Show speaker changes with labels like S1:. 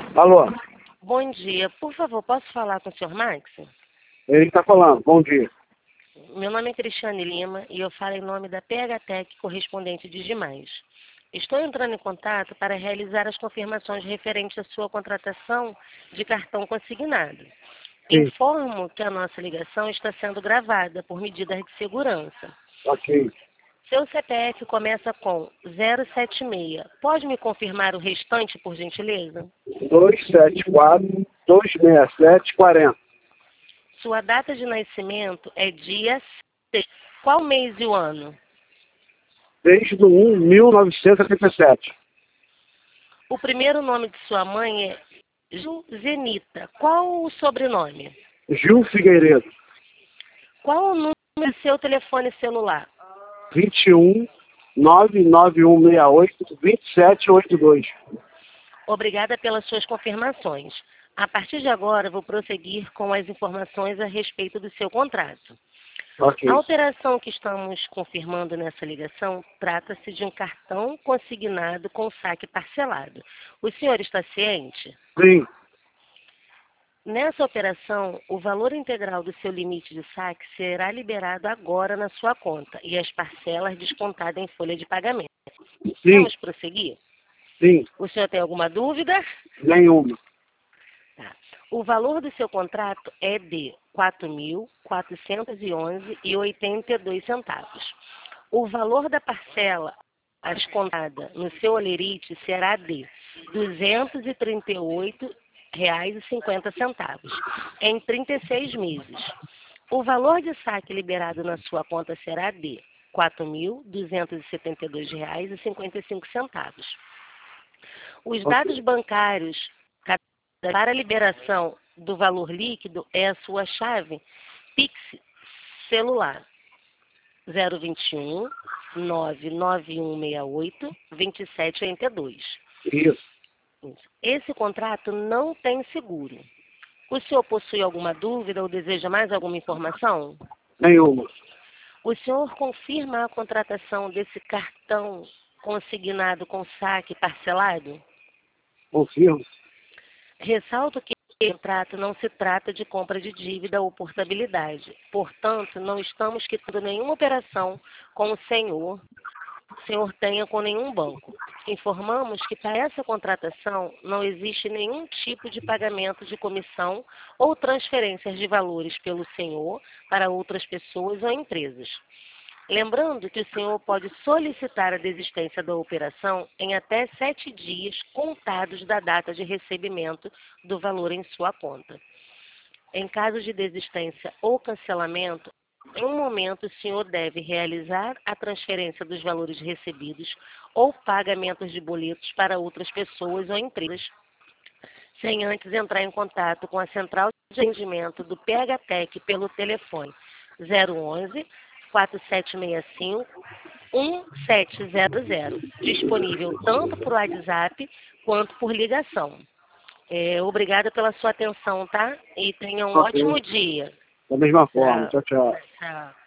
S1: Alô,
S2: Bom dia. Por favor, posso falar com o senhor Max?
S1: ele está falando. Bom dia.
S2: Meu nome é Cristiane Lima e eu falo em nome da PHTEC, correspondente de Demais. Estou entrando em contato para realizar as confirmações referentes à sua contratação de cartão consignado.
S1: Sim.
S2: Informo que a nossa ligação está sendo gravada por medidas de segurança.
S1: Ok.
S2: Seu CPF começa com 076. Pode me confirmar o restante, por gentileza?
S1: 274-267-40.
S2: Sua data de nascimento é dia 6. Qual mês e o ano?
S1: Desde do 1977.
S2: O primeiro nome de sua mãe é Zenita. Qual o sobrenome?
S1: Gil Figueiredo.
S2: Qual o número do seu telefone celular?
S1: 21-99168-2782.
S2: Obrigada pelas suas confirmações. A partir de agora, vou prosseguir com as informações a respeito do seu contrato.
S1: Ok.
S2: A operação que estamos confirmando nessa ligação trata-se de um cartão consignado com saque parcelado. O senhor está ciente?
S1: Sim.
S2: Nessa operação, o valor integral do seu limite de saque será liberado agora na sua conta e as parcelas descontadas em folha de pagamento.
S1: Sim.
S2: Vamos prosseguir?
S1: Sim.
S2: O senhor tem alguma dúvida?
S1: Nenhuma.
S2: Tá. O valor do seu contrato é de R$ 4.411,82. O valor da parcela a descontada no seu olerite será de R$ 238,50 em 36 meses. O valor de saque liberado na sua conta será de R$ 4.272,55. Os dados bancários para a liberação do valor líquido é a sua chave Pix celular 021 99168 2782.
S1: Isso.
S2: Esse contrato não tem seguro. O senhor possui alguma dúvida ou deseja mais alguma informação?
S1: Nenhuma.
S2: O senhor confirma a contratação desse cartão consignado com saque parcelado?
S1: Confirmo.
S2: Ressalto que o contrato não se trata de compra de dívida ou portabilidade. Portanto, não estamos quitando nenhuma operação com o senhor tenha com nenhum banco. Informamos que para essa contratação não existe nenhum tipo de pagamento de comissão ou transferências de valores pelo senhor para outras pessoas ou empresas. Lembrando que o senhor pode solicitar a desistência da operação em até 7 dias contados da data de recebimento do valor em sua conta. Em caso de desistência ou cancelamento, em um momento o senhor deve realizar a transferência dos valores recebidos ou pagamentos de boletos para outras pessoas ou empresas, sem antes entrar em contato com a central de atendimento do PHTEC pelo telefone 011 4765 1700, disponível tanto por WhatsApp quanto por ligação. Obrigada pela sua atenção, tá? E tenha um
S1: Ok.
S2: ótimo dia.
S1: Da mesma forma. Tchau, tchau.
S2: Tchau.